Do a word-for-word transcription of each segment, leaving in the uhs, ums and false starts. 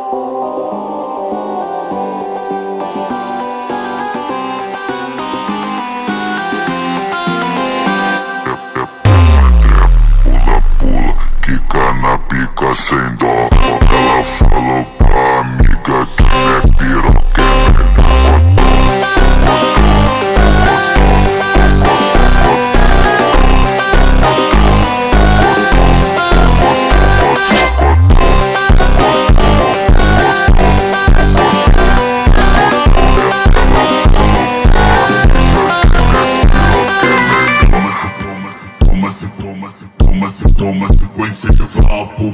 Quica na pica sem dó. Ela falou pra amiga que é piroca, é melhor Toma, se toma, se toma, se toma, sequência de vapo.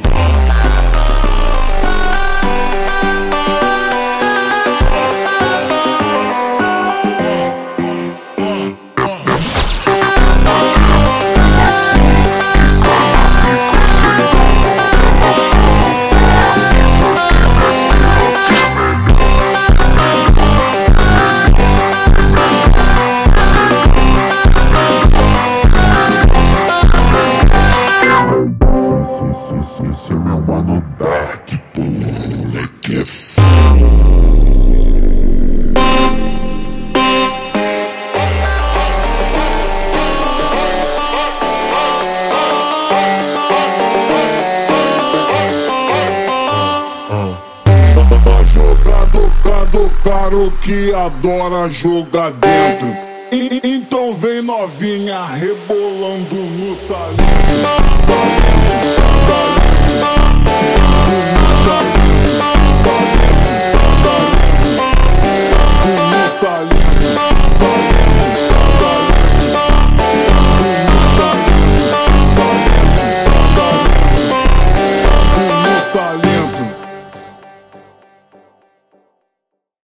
Esse é meu mano Dark, porra, que é Tá jogado, cado, caro que adora jogar dentro. Então vem novinha rebolando no talento.